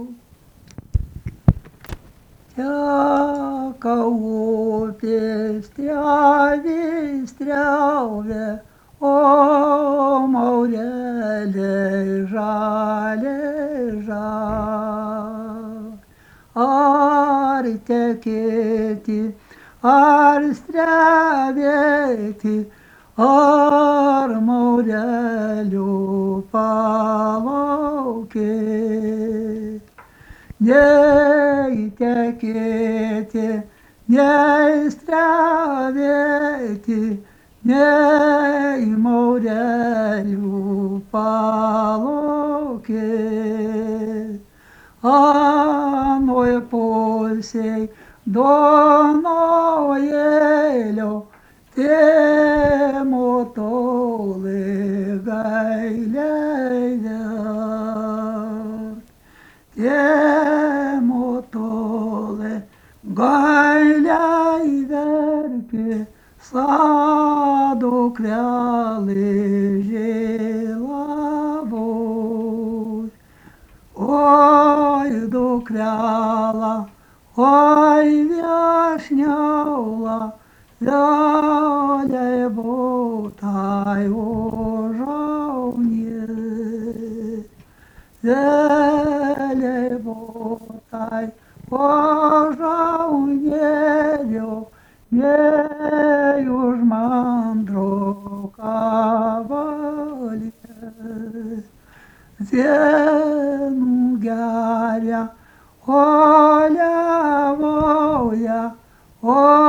Teka upės striauvė, o maureliai žaliai. Ar tekėti, ar strevėti, ar maurelių palaukėti. Nei tekėti, nei strevėti, nei maurelių palaukėti. Anoj pusėj Donojėlio tėmo toli gailiai tėmo toli gailiai verkė sadukrelė žėlavoj. Oi dukrela, oi viešniaula, vėliai būtai užaunė. Vėliai būtai užaunėliau, nei už mandro kavalį. Vienu geria, o liavoja, o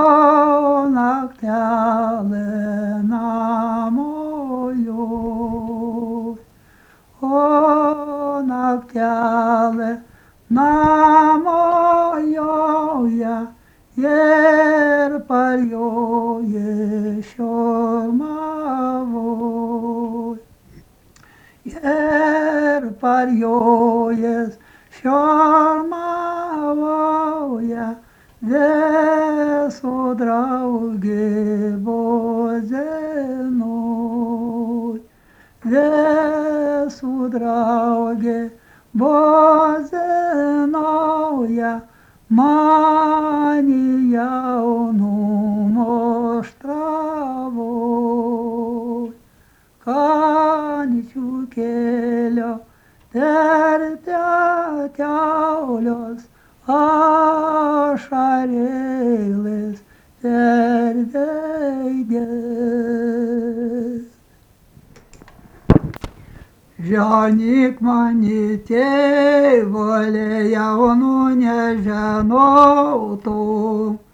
naktelė namojo. O naktelė namojoja ir parjoje šormavoj. Ir parjojas šormavoja, visų draugė Bozenoj. Visų draugė Bozenoja, mani jaunumo štravoj. Kaničių kelio per teteulios ašarėlės per veidės. Žanyk mani tėvolė, jaunų nežinau tu,